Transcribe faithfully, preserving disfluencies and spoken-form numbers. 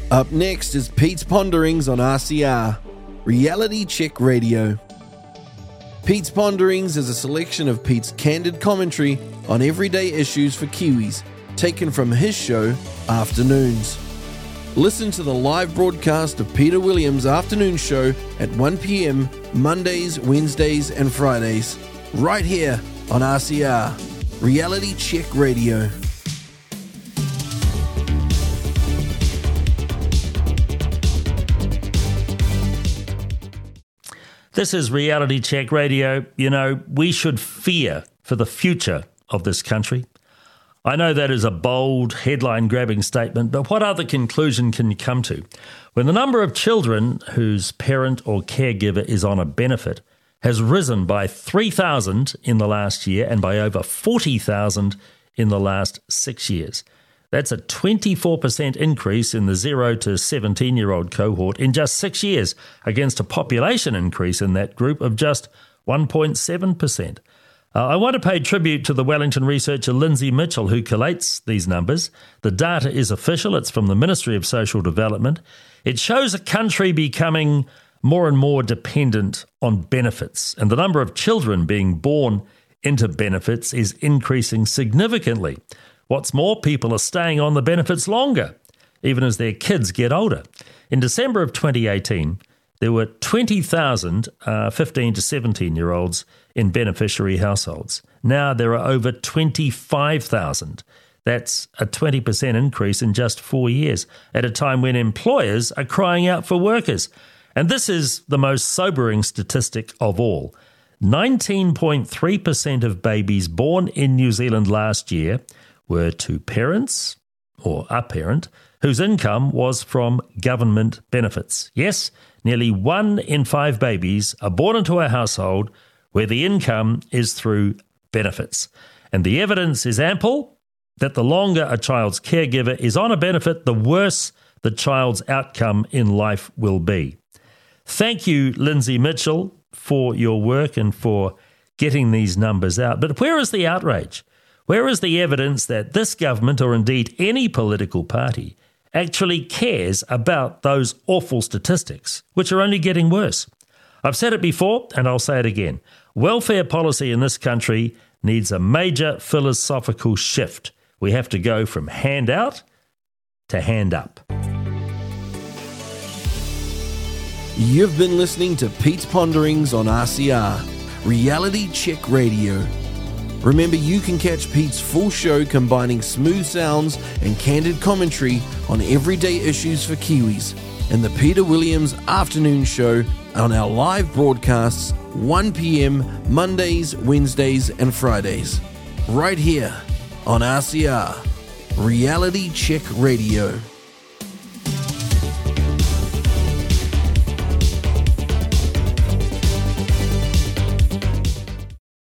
Up next is Pete's Ponderings on R C R, Reality Check Radio. Pete's Ponderings is a selection of Pete's candid commentary on everyday issues for Kiwis, taken from his show, Afternoons. Listen to the live broadcast of Peter Williams' Afternoon Show at one p.m. Mondays, Wednesdays and Fridays, right here on R C R, Reality Check Radio. This is Reality Check Radio. You know, we should fear for the future of this country. I know that is a bold, headline-grabbing statement, but what other conclusion can you come to? When the number of children whose parent or caregiver is on a benefit has risen by three thousand in the last year and by over forty thousand in the last six years. That's a twenty-four percent increase in the zero to seventeen-year-old cohort in just six years against a population increase in that group of just one point seven percent. Uh, I want to pay tribute to the Wellington researcher Lindsay Mitchell, who collates these numbers. The data is official. It's from the Ministry of Social Development. It shows a country becoming more and more dependent on benefits, and the number of children being born into benefits is increasing significantly. What's more, people are staying on the benefits longer, even as their kids get older. In December of twenty eighteen, there were twenty thousand uh, fifteen to seventeen-year-olds in beneficiary households. Now there are over twenty-five thousand. That's a twenty percent increase in just four years, at a time when employers are crying out for workers. And this is the most sobering statistic of all. nineteen point three percent of babies born in New Zealand last year were to parents, or a parent, whose income was from government benefits. Yes, nearly one in five babies are born into a household where the income is through benefits. And the evidence is ample that the longer a child's caregiver is on a benefit, the worse the child's outcome in life will be. Thank you, Lindsay Mitchell, for your work and for getting these numbers out. But where is the outrage? Where is the evidence that this government, or indeed any political party, actually cares about those awful statistics, which are only getting worse? I've said it before, and I'll say it again. Welfare policy in this country needs a major philosophical shift. We have to go from handout to hand up. You've been listening to Pete's Ponderings on R C R, Reality Check Radio. Remember, you can catch Pete's full show combining smooth sounds and candid commentary on everyday issues for Kiwis in the Peter Williams Afternoon Show on our live broadcasts one p.m. Mondays, Wednesdays and Fridays, right here on R C R, Reality Check Radio.